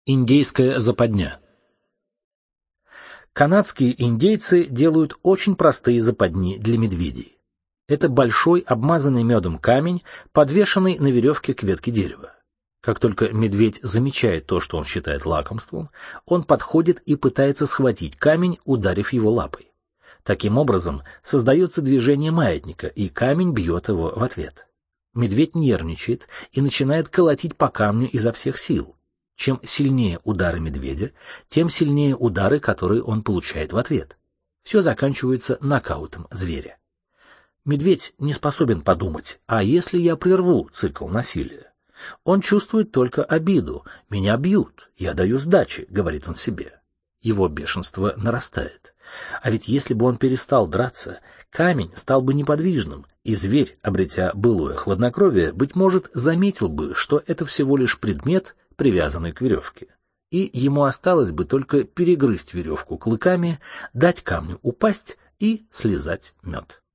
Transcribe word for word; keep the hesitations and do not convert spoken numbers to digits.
Индейская западня. Канадские индейцы делают очень простые западни для медведей. Это большой обмазанный медом камень, подвешенный на веревке к ветке дерева. Как только медведь замечает то, что он считает лакомством, он подходит и пытается схватить камень, ударив его лапой. Таким образом, создается движение маятника, и камень бьет его в ответ. Медведь нервничает и начинает колотить по камню изо всех сил. Чем сильнее удары медведя, тем сильнее удары, которые он получает в ответ. Все заканчивается нокаутом зверя. Медведь не способен подумать, а если я прерву цикл насилия? Он чувствует только обиду. «Меня бьют, я даю сдачи», — говорит он себе. Его бешенство нарастает. А ведь если бы он перестал драться, камень стал бы неподвижным, и зверь, обретя былое хладнокровие, быть может, заметил бы, что это всего лишь предмет, привязанный к веревке. И ему осталось бы только перегрызть веревку клыками, дать камню упасть и слизать мед.